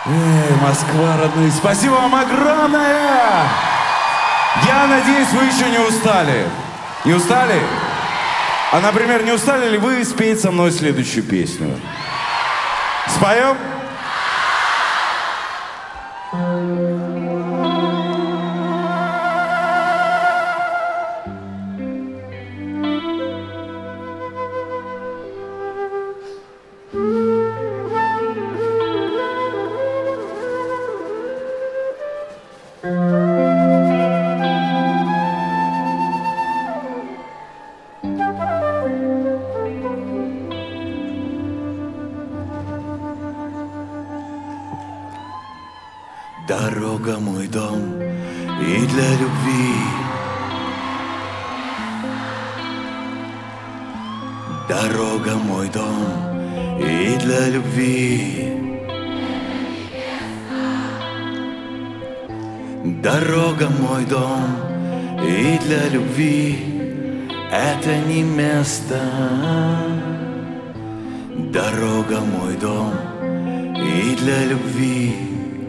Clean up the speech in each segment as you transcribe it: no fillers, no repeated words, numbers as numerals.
Москва, родные, спасибо вам огромное! Я надеюсь, вы еще не устали. Не устали? А, например, не устали ли вы спеть со мной следующую песню? Споем? Дорога мой дом и для любви. Дорога мой дом и для любви. Дорога мой дом и для любви. Это не место. Дорога мой дом и для любви.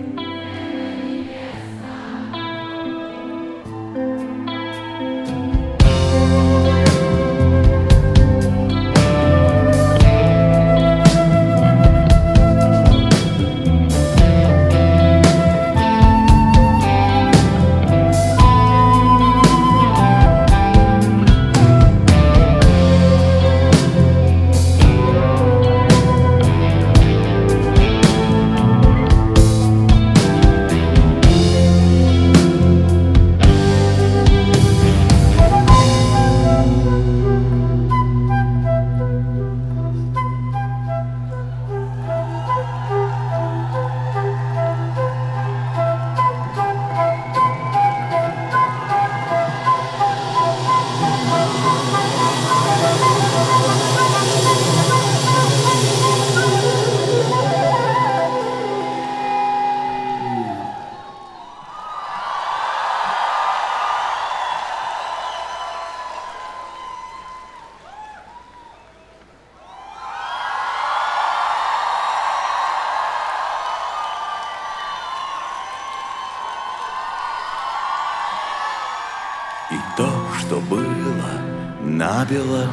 И то, что было набело,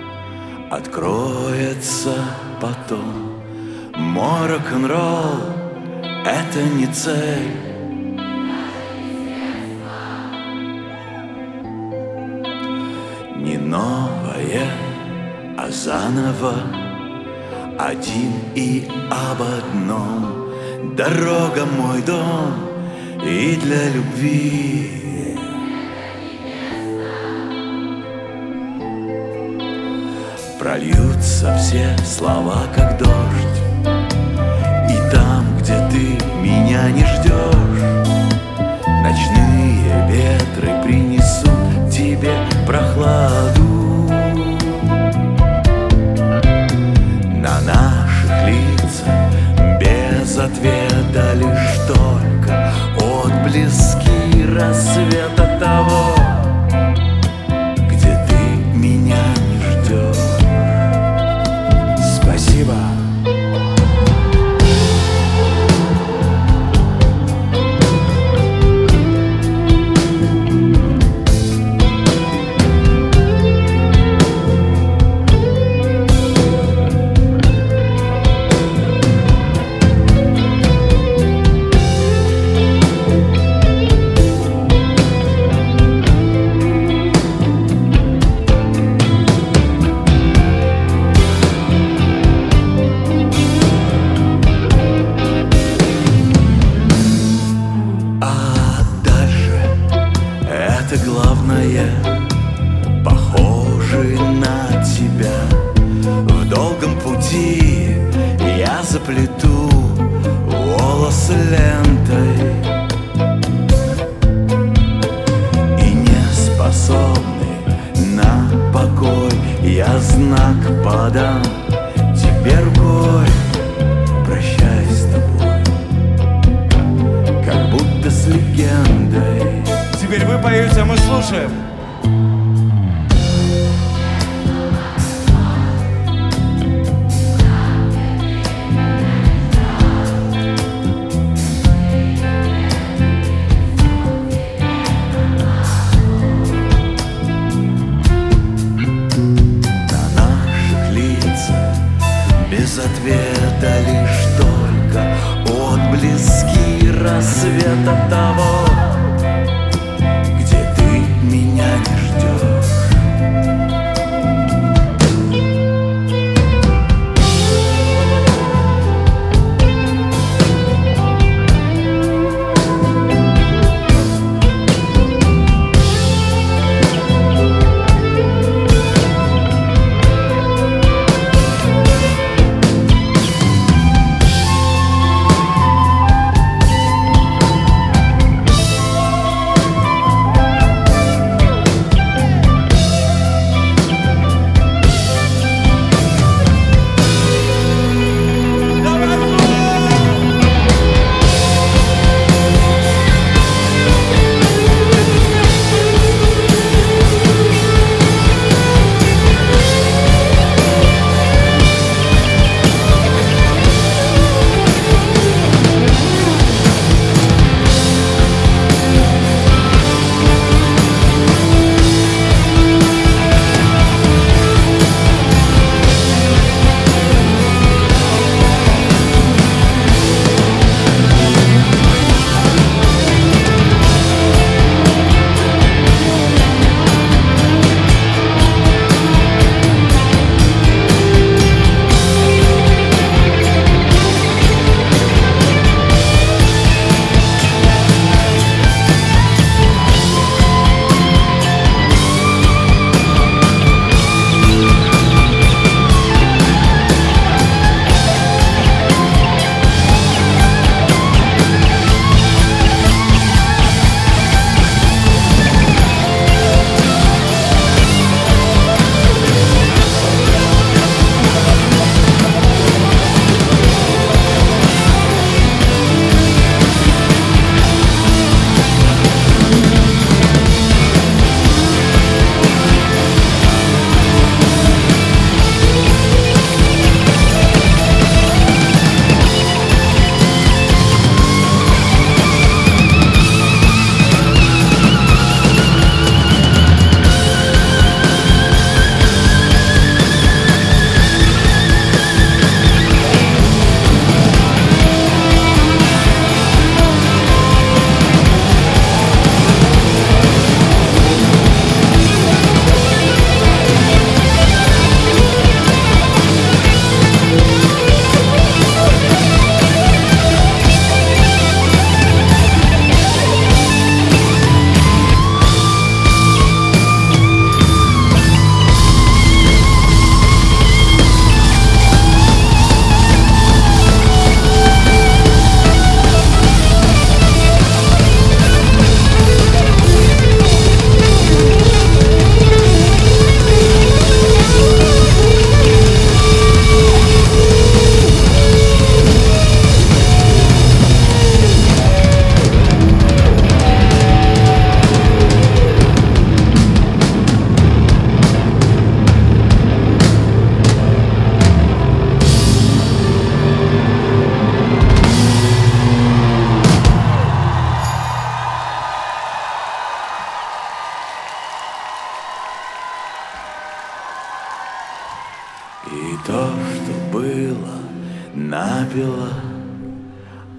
откроется потом. Мой рок-н-ролл — это не цель. Не новое, а заново. Один и об одном. Дорога мой дом и для любви. Прольются все слова, как дождь. И там, где ты меня не ждешь, ночные ветры принесут тебе прохладу. На наших лицах без ответа лишь только отблески рассвета того, где ты меня не ждешь. Спасибо. Это главное, похожий на тебя. В долгом пути я заплету волосы лентой. И не способный на покой я знак подам тебе рукой. Прощай с тобой, как будто с легендой. Теперь вы поете, а мы слушаем.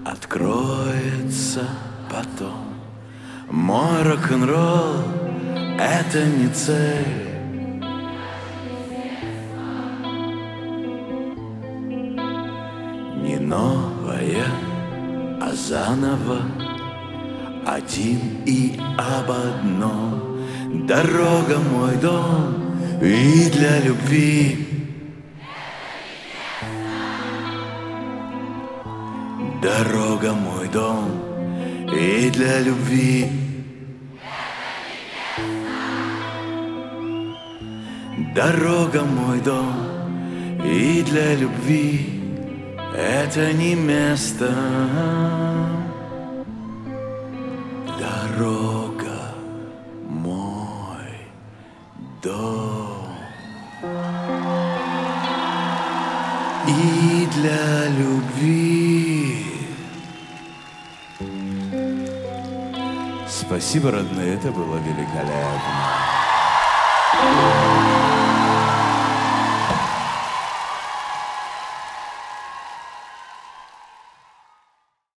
откроется потом. Мой рок-н-ролл — это не цель. Не новое, а заново, один и об одном. Дорога мой дом и для любви. Дорога мой дом и для любви. Дорога мой дом и для любви. Это не место. Дорога мой дом и для любви. Спасибо, родные, это было великолепно.